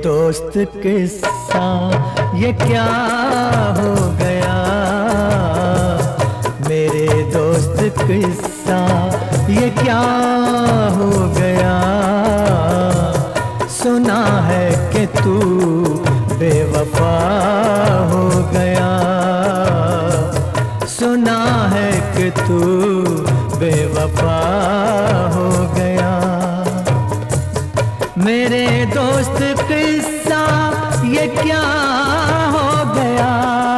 दोस्त किस्सा ये क्या हो गया, मेरे दोस्त किस्सा ये क्या हो गया। सुना है कि तू बेवफा हो गया, सुना है कि तू बेवफा हो गया। मेरे दोस्त किस्सा ये क्या हो गया,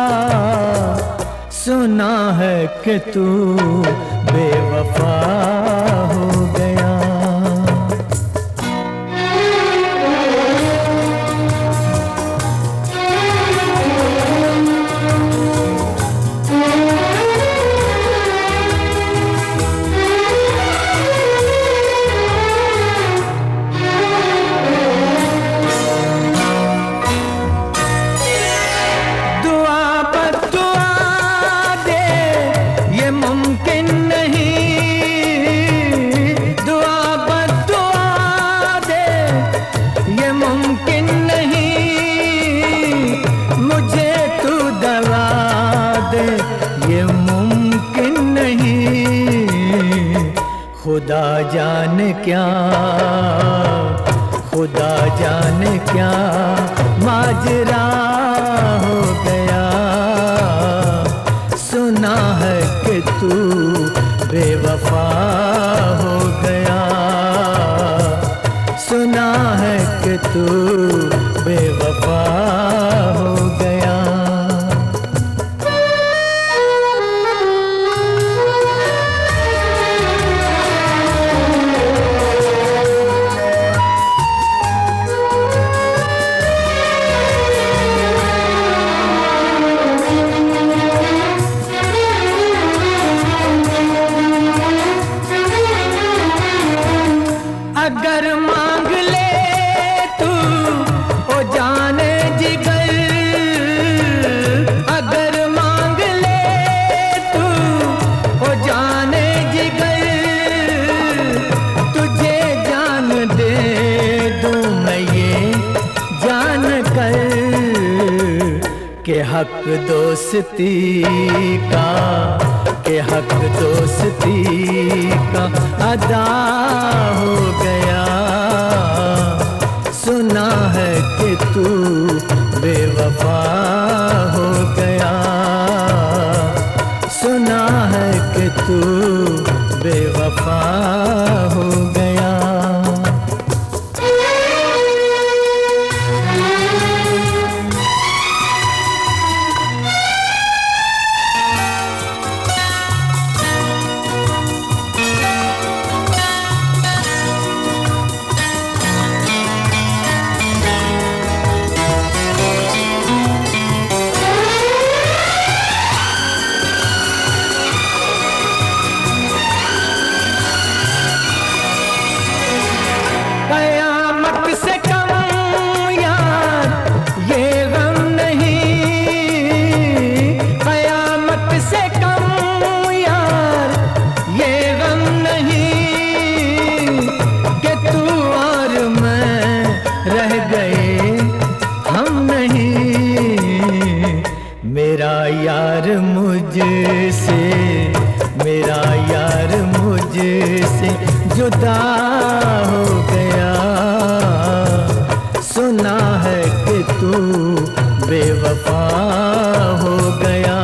सुना है कि तू बेवफा हो गया। खुदा जाने क्या, खुदा जाने क्या माजरा हो गया। सुना है कि तू बेवफा हो गया, सुना है कि तू बेवफा हो गया। अगर मांग ले तू ओ जाने जिगर, अगर मांग ले तू ओ जाने जिगर, तुझे जान दे दूं मैं ये जान कर के हक दोस्ती का, के हक दोस्ती का अदा हो गया। सुना है कि तू बेवफा हो गया, सुना है कि तू बेवफा हो गया। कयामत से कम यार ये गम नहीं, कयामत से कम यार ये गम नहीं, कि तू और मैं रह गए हम नहीं। मेरा यार मुझसे, मेरा यार मुझसे जुदा हो गया। सुना है कि तू बेवफा हो गया,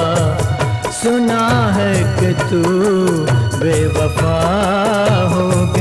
सुना है कि तू बेवफा हो